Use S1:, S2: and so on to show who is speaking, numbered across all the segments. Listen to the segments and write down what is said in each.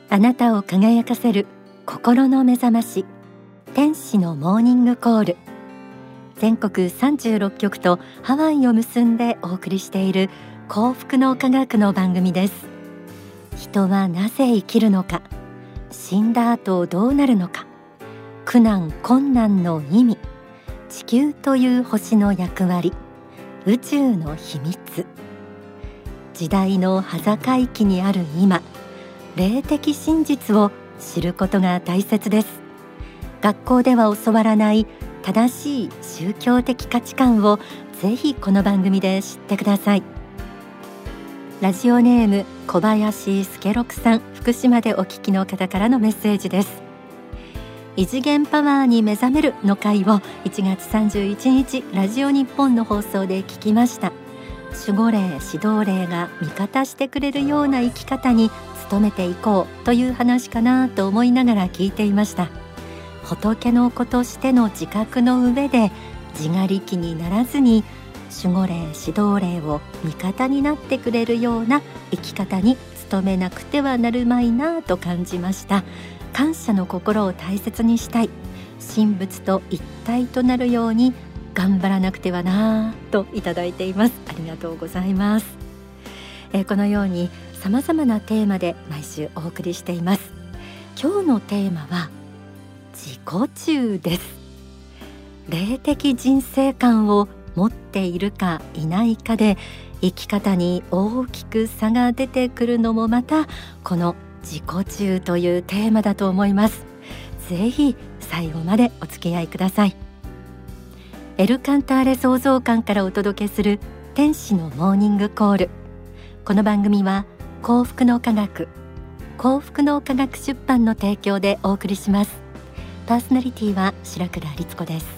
S1: あなたを輝かせる心の目覚まし、天使のモーニングコール。全国36局とハワイを結んでお送りしている幸福の科学の番組です。人はなぜ生きるのか、死んだ後どうなるのか、苦難困難の意味、地球という星の役割、宇宙の秘密。時代の端境期にある今、霊的真実を知ることが大切です。学校では教わらない正しい宗教的価値観をぜひこの番組で知ってください。ラジオネーム小林助六さん、福島でお聞きの方からのメッセージです。異次元パワーに目覚めるの回を1月31日ラジオ日本の放送で聞きました。守護霊、指導霊が味方してくれるような生き方に努めていこうという話かなと思いながら聞いていました。仏の子としての自覚の上で自我力にならずに守護霊、指導霊を味方になってくれるような生き方に努めなくてはなるまいなと感じました。感謝の心を大切にしたい、神仏と一体となるように頑張らなくてはなといただいています。ありがとうございます。このように様々なテーマで毎週お送りしています。今日のテーマは自己中です。霊的人生観を持っているかいないかで生き方に大きく差が出てくるのもまたこの自己中というテーマだと思います。ぜひ最後までお付き合いください。エルカンターレ創造館からお届けする天使のモーニングコール。この番組は幸福の科学、幸福の科学出版の提供でお送りします。パーソナリティは白倉律子です。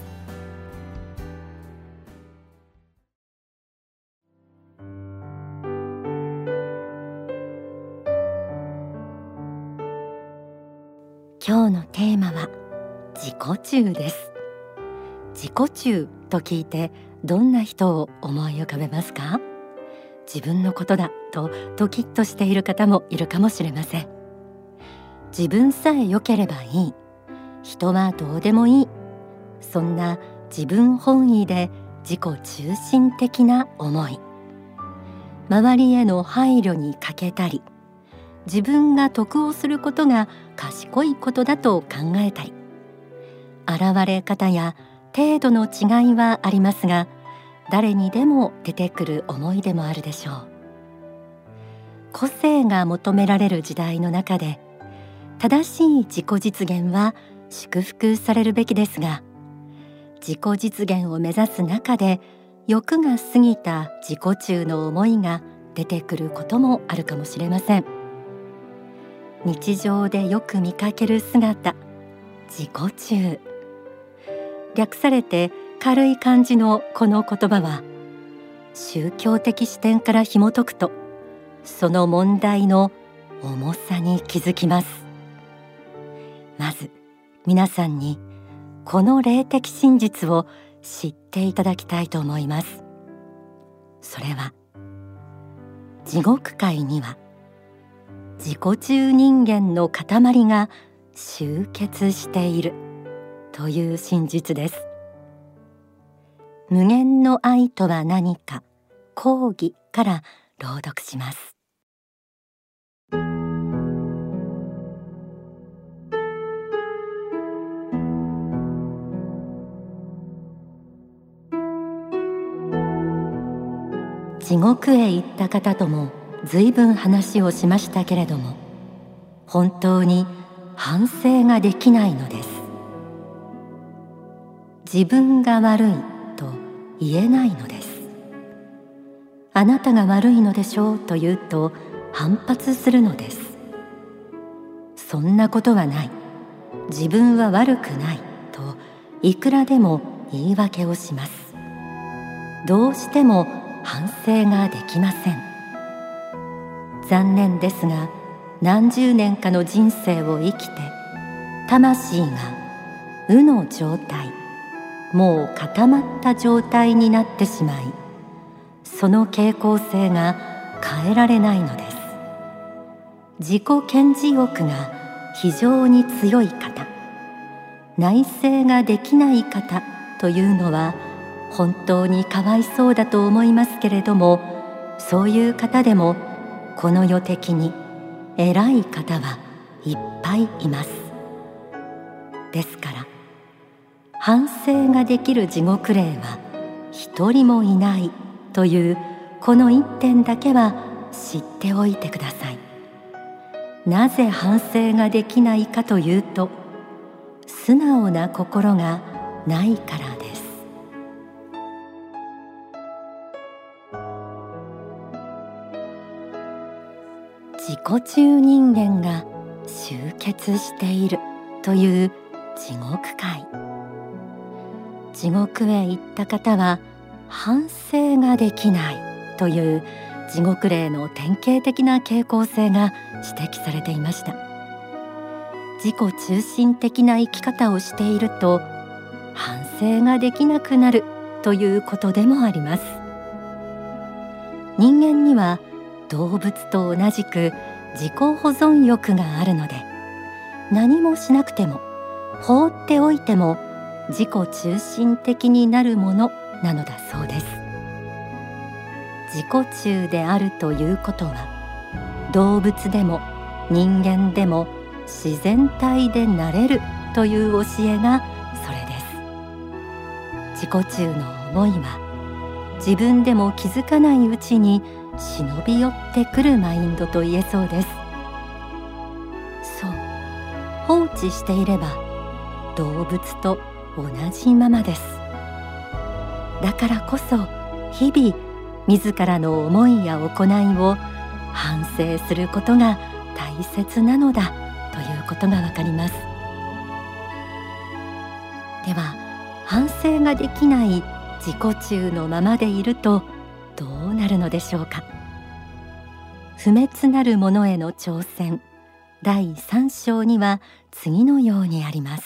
S1: 今日のテーマは自己中です。自己中と聞いてどんな人を思い浮かべますか？自分のことだとドキッとしている方もいるかもしれません。自分さえ良ければいい、人はどうでもいい、そんな自分本位で自己中心的な思い、周りへの配慮に欠けたり、自分が得をすることが賢いことだと考えたり、現れ方や程度の違いはありますが、誰にでも出てくる思いでもあるでしょう。個性が求められる時代の中で、正しい自己実現は祝福されるべきですが、自己実現を目指す中で欲が過ぎた自己中の思いが出てくることもあるかもしれません。日常でよく見かける姿、自己中。略されて軽い感じのこの言葉は、宗教的視点から紐解くと、その問題の重さに気づきます。まず皆さんにこの霊的真実を知っていただきたいと思います。それは、地獄界には自己中人間の塊が集結しているという真実です。無限の愛とは何か、講義から朗読します。地獄へ行った方とも随分話をしましたけれども、本当に反省ができないのです。自分が悪いと言えないのです。あなたが悪いのでしょうと言うと反発するのです。そんなことはない、自分は悪くないといくらでも言い訳をします。どうしても反省ができません。残念ですが、何十年かの人生を生きて、魂が無の状態、もう固まった状態になってしまい、その傾向性が変えられないのです。 自己顕示欲が非常に強い方、内省ができない方というのは本当にかわいそうだと思いますけれども、そういう方でもこの世的に偉い方はいっぱいいます。ですから反省ができる地獄霊は一人もいないというこの一点だけは知っておいてください。なぜ反省ができないかというと、素直な心がないからです。自己中人間が集結しているという地獄界。地獄へ行った方は反省ができないという地獄霊の典型的な傾向性が指摘されていました。自己中心的な生き方をしていると反省ができなくなるということでもあります。人間には動物と同じく自己保存欲があるので、何もしなくても放っておいても自己中心的になるものなのだそうです。自己中であるということは、動物でも人間でも自然体でなれるという教えがそれです。自己中の思いは自分でも気づかないうちに忍び寄ってくるマインドと言えそうです。そう、放置していれば動物と同じままです。だからこそ日々自らの思いや行いを反省することが大切なのだということがわかります。では、反省ができない自己中のままでいるとどうなるのでしょうか。不滅なるものへの挑戦第3章には次のようにあります。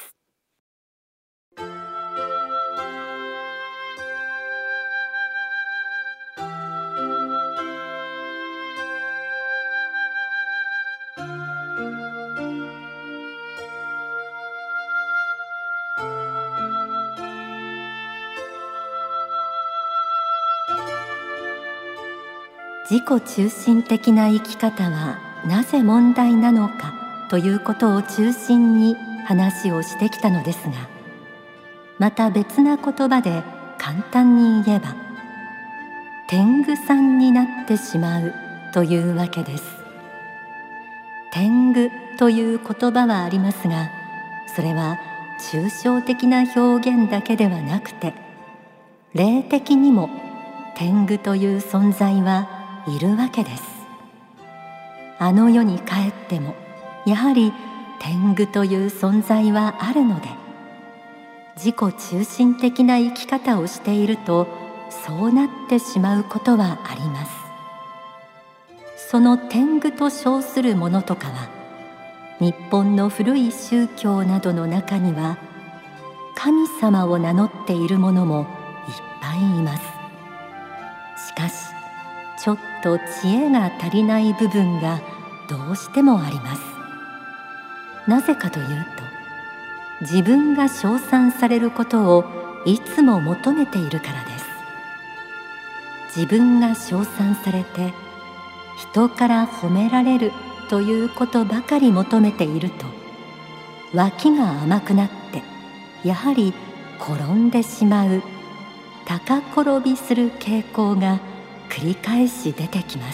S1: 自己中心的な生き方はなぜ問題なのかということを中心に話をしてきたのですが、また別な言葉で簡単に言えば天狗さんになってしまうというわけです。天狗という言葉はありますが、それは抽象的な表現だけではなくて、霊的にも天狗という存在はいるわけです。あの世に帰ってもやはり天狗という存在はあるので、自己中心的な生き方をしているとそうなってしまうことはあります。その天狗と称するものとかは、日本の古い宗教などの中には神様を名乗っているものもいっぱいいます。しかしちょっと知恵が足りない部分がどうしてもあります。なぜかというと、自分が称賛されることをいつも求めているからです。自分が称賛されて人から褒められるということばかり求めていると、脇が甘くなってやはり転んでしまう高転びする傾向が繰り返し出てきます。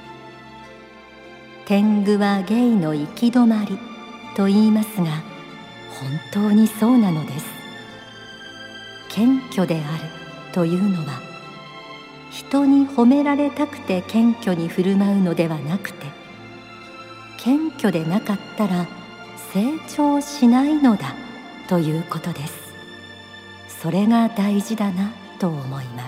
S1: 天狗は芸の行き止まりと言いますが、本当にそうなのです。謙虚であるというのは、人に褒められたくて謙虚に振る舞うのではなくて、謙虚でなかったら成長しないのだということです。それが大事だなと思います。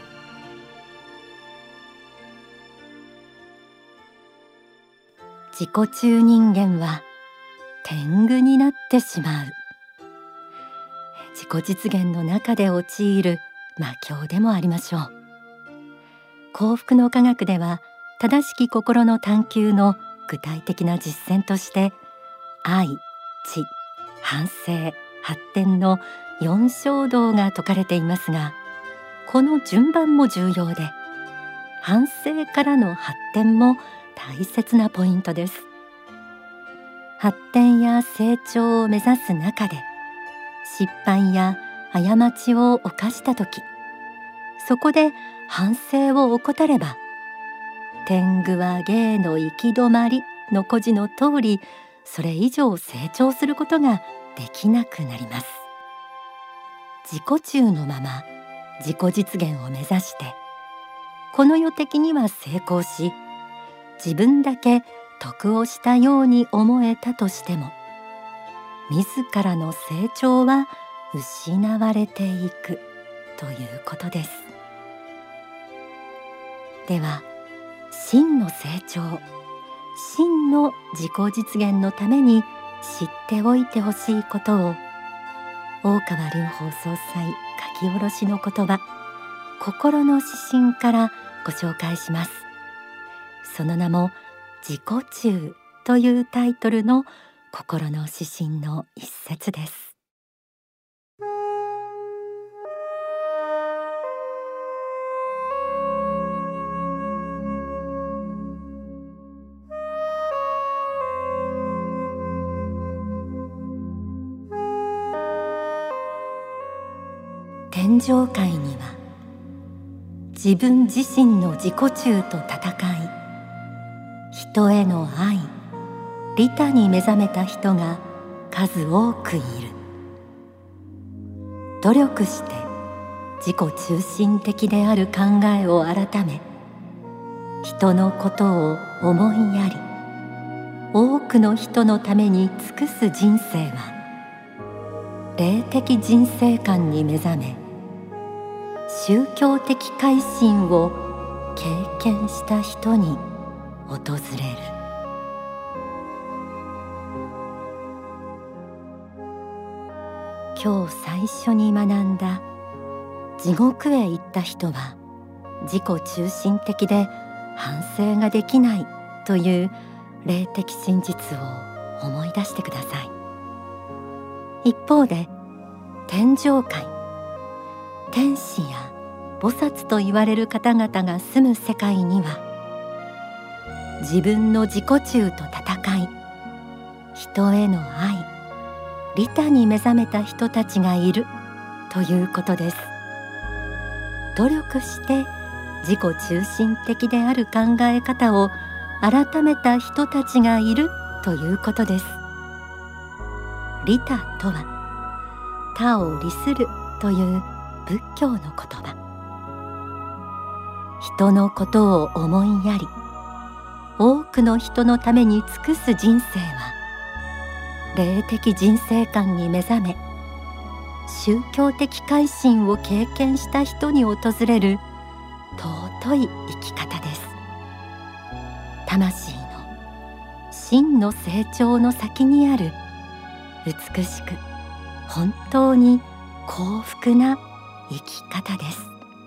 S1: 自己中人間は天狗になってしまう。自己実現の中で陥る魔境でもありましょう。幸福の科学では正しき心の探求の具体的な実践として愛、知、反省、発展の4衝動が説かれていますが、この順番も重要で、反省からの発展も大切なポイントです。発展や成長を目指す中で、失敗や過ちを犯したとき、そこで反省を怠れば、天狗は芸の行き止まりの故事の通り、それ以上成長することができなくなります。自己中のまま自己実現を目指して、この世的には成功し、自分だけ得をしたように思えたとしても、自らの成長は失われていくということです。では、真の成長、真の自己実現のために知っておいてほしいことを、大川隆法総裁書き下ろしの言葉、心の指針からご紹介します。その名も自己中というタイトルの心の指針の一節です。天上界には、自分自身の自己中と戦い、人への愛、利他に目覚めた人が数多くいる。努力して自己中心的である考えを改め、人のことを思いやり、多くの人のために尽くす人生は、霊的人生観に目覚め、宗教的改心を経験した人に訪れる。今日最初に学んだ地獄へ行った人は自己中心的で反省ができないという霊的真実を思い出してください。一方で天上界、天使や菩薩と言われる方々が住む世界には、自分の自己中と戦い、人への愛、利他に目覚めた人たちがいるということです。努力して自己中心的である考え方を改めた人たちがいるということです。利他とは、他を利するという仏教の言葉。人のことを思いやり、多くの人のために尽くす人生は、霊的人生観に目覚め、宗教的改心を経験した人に訪れる尊い生き方です。魂の真の成長の先にある、美しく本当に幸福な生き方です。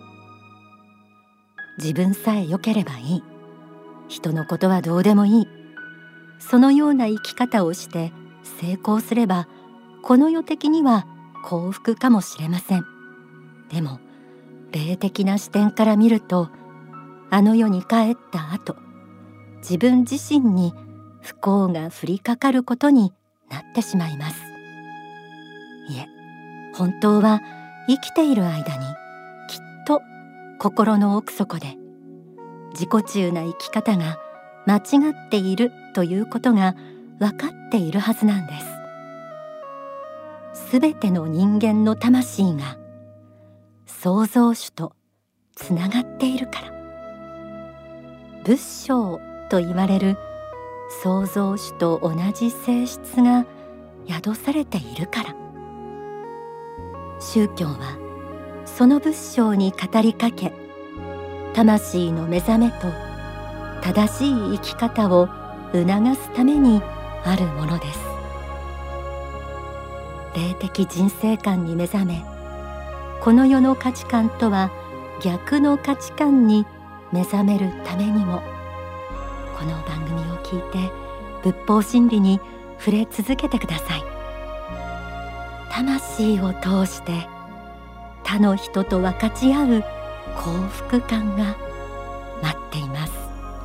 S1: 自分さえ良ければいい、人のことはどうでもいい、そのような生き方をして成功すれば、この世的には幸福かもしれません。でも霊的な視点から見ると、あの世に帰った後、自分自身に不幸が降りかかることになってしまいます。いえ、本当は生きている間にきっと心の奥底で自己中な生き方が間違っているということが分かっているはずなんです。すべての人間の魂が創造主とつながっているから、仏性と言われる創造主と同じ性質が宿されているから、宗教はその仏性に語りかけ、魂の目覚めと正しい生き方を促すためにあるものです。霊的人生観に目覚め、この世の価値観とは逆の価値観に目覚めるためにも、 この番組を聞いて仏法真理に触れ続けてください。魂を通して他の人と分かち合う幸福感が待っています。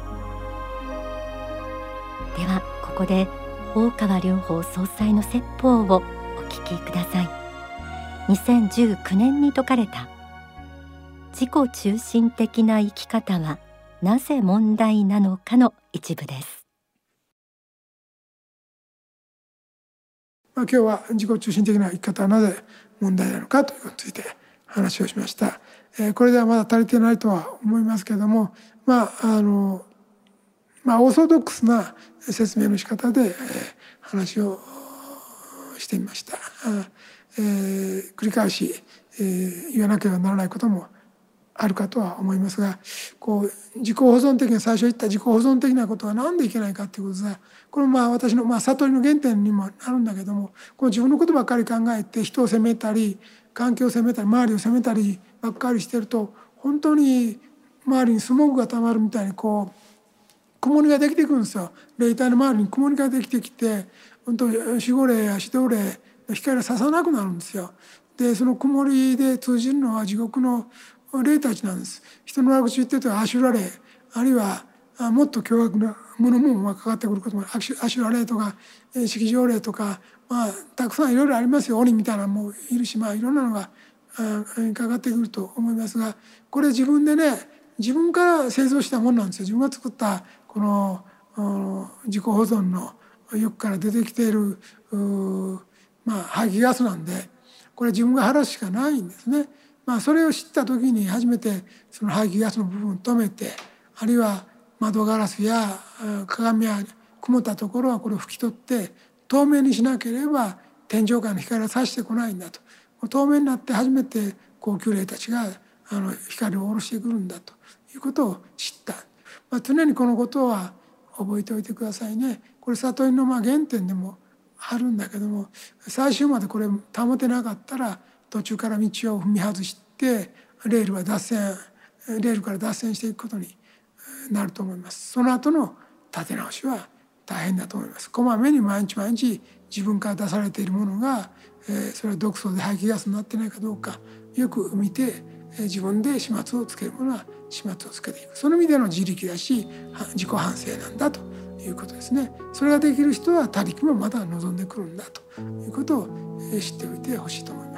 S1: ではここで大川隆法総裁の説法をお聞きください。2019年に説かれた自己中心的な生き方はなぜ問題なのかの一部です。
S2: 今日は自己中心的な生き方はなぜ問題なのかということについて話をしました。これではまだ足りてないとは思いますけれども、オーソドックスな説明の仕方で話をしてみました。繰り返し言わなければならないこともあるかとは思いますが、自己保存的な、最初言った自己保存的なことは何でいけないかということが、これも私の悟りの原点にもなるんだけども、この自分のことばっかり考えて人を責めたり環境を責めたり周りを責めたりばっかりしてると、本当に周りにスモーグがたまるみたいに曇りができてくるんですよ。霊体の周りに曇りができてきて、本当に守護霊や指導霊の光が差さなくなるんですよ。でその曇りで通じるのは地獄の霊たちなんです。人の悪口言ってるとアシュラ霊、あるいはもっと凶悪なものもかかってくることも、アシュラ霊とか色情霊とか、たくさんいろいろありますよ。鬼みたいなのもいるし、いろんなのがかかってくると思いますが、これ自分でね、自分から製造したものなんですよ。自分が作ったこの自己保存の欲から出てきている排気ガスなんで、これ自分が晴らすしかないんですね。それを知った時に初めてその排気ガスの部分を止めて、あるいは窓ガラスや鏡や曇ったところはこれを拭き取って透明にしなければ天上界の光が差してこないんだと。透明になって初めて高級霊たちが光を下ろしてくるんだということを知った。常にこのことは覚えておいてくださいね。これ悟りの原点でもあるんだけども、最終までこれ保てなかったら途中から道を踏み外してレールから脱線していくことになると思います。その後の立て直しは大変だと思います。こまめに毎日毎日自分から出されているものがそれは毒素で排気ガスになってないかどうかよく見て、自分で始末をつけるものは始末をつけていく。その意味での自力だし自己反省なんだということですね。それができる人は他力もまだ望んでくるんだということを知っておいてほしいと思います。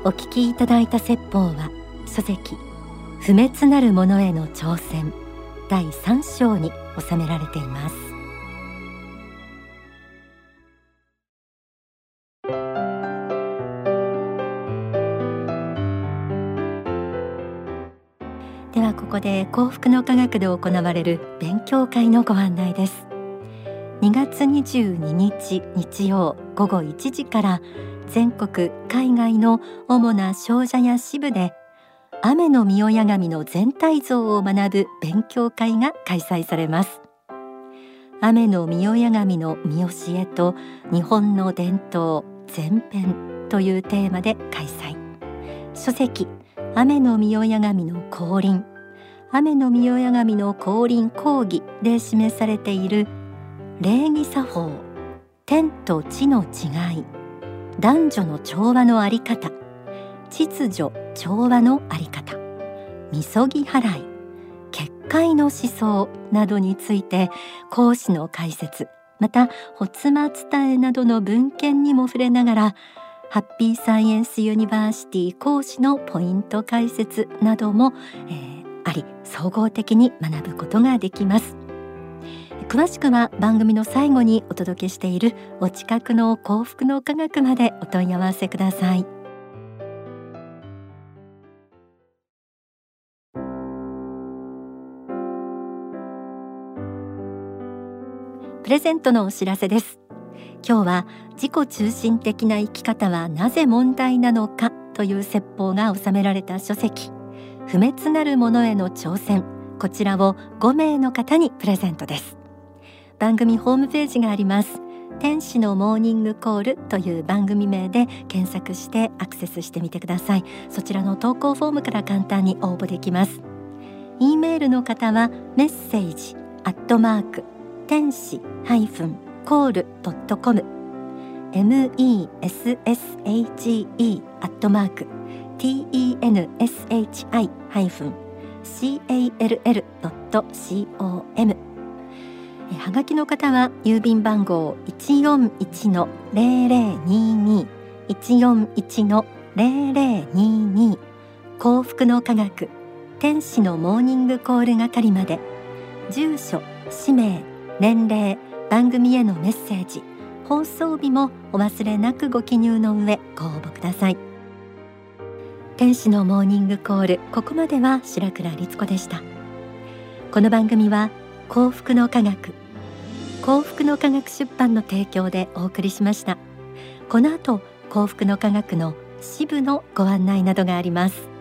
S1: お聞きいただいた説法は書籍不滅なるものへの挑戦第3章に収められています。ではここで幸福の科学で行われる勉強会のご案内です。2月22日日曜午後1時から全国海外の主な商社や支部で雨の御親神の全体像を学ぶ勉強会が開催されます。雨の御親神の御教えと日本の伝統前編というテーマで開催。書籍雨の御親神の降臨、雨の御親神の降臨講義で示されている礼儀作法、天と地の違い、男女の調和のあり方、秩序調和のあり方、みそぎ払い、結界の思想などについて講師の解説、また発摩伝えなどの文献にも触れながらハッピーサイエンスユニバーシティ講師のポイント解説なども、あり総合的に学ぶことができます。詳しくは番組の最後にお届けしているお近くの幸福の科学までお問い合わせください。プレゼントのお知らせです。今日は自己中心的な生き方はなぜ問題なのかという説法が収められた書籍不滅なるものへの挑戦、こちらを5名の方にプレゼントです。番組ホームページがあります。天使のモーニングコールという番組名で検索してアクセスしてみてください。そちらの投稿フォームから簡単に応募できます。 E メールの方はメッセージ天使-call.com tenshi-call.com はがきの方は郵便番号 141-0022 141-0022 幸福の科学天使のモーニングコール係まで。住所、氏名、年齢、番組へのメッセージ、放送日もお忘れなくご記入の上ご応募ください。天使のモーニングコール、ここまでは白倉律子でした。この番組は幸福の科学出版の提供でお送りしました。この後幸福の科学の支部のご案内などがあります。